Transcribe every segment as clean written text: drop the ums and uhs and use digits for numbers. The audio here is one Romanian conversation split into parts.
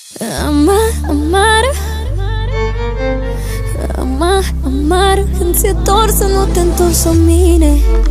Amară, amară, când ți-e dor să nu te întorci la mine.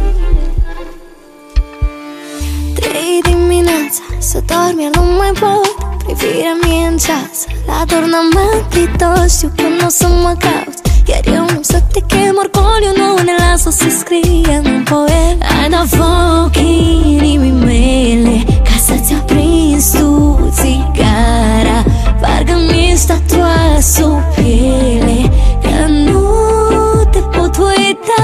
3 dimineața, să dormi iar nu mai pot. Privirea mie în ceas, la turnamentul, știu că nu o să mă cauți. Iar eu nu să te chem, orgoliu nu ne lasă să scrie în poet. Ai dat foc inimii mele, ca să-ți aprins tu țigara. Parcă-mi ești tatuat sub piele, că nu te pot uita.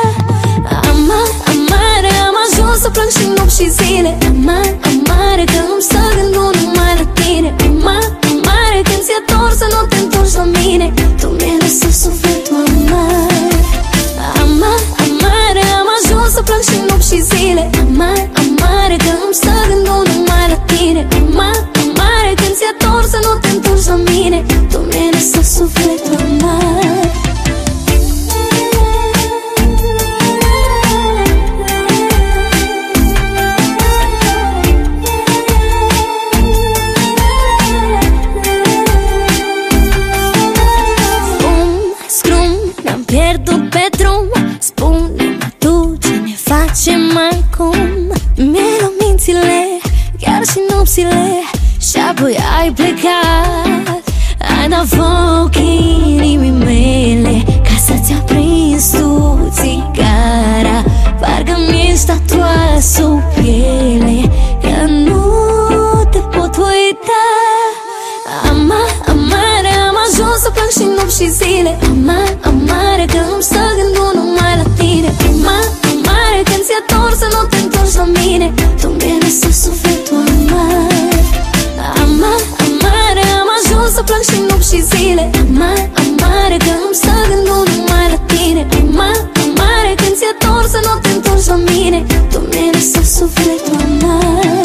Amară, am ajuns să plâng și nopți și zile. Amară, că îmi stă gândul numai la tine. Amară, când ți-e dor să nu te întorci la mine. Tu mi-ai lăsat sufletul amară, am ajuns să plâng și nopți și zile. Amară, că îmi stă gândul numai la tine. Amară, când ți-e dor să nu te întorci la mine. Tu mi-ai lăsat sufletul amar. Pierdut pe drum, spune-mă tu ce ne facem acum. Mi-ai luat mințile, chiar și nopțile, și apoi ai plecat. Ai dat foc inimii mele, ca să-ți aprins tu țigara. Parcă-mi ești tatuat sub piele, că nu te pot uita. Amară, am ajuns să plâng și nopți și zile. Amară, că îmi stă gândul numai la tine. Amară, când ți-e dor să nu te întorci la mine. Tu mi-ai lăsat sufletul amar. Amară, am ajuns să plâng și nopți și zile. Amară, că îmi stă gândul numai la tine. Amară, când ți-e dor să nu te întorci la mine. Tu mi-ai lăsat sufletul amar.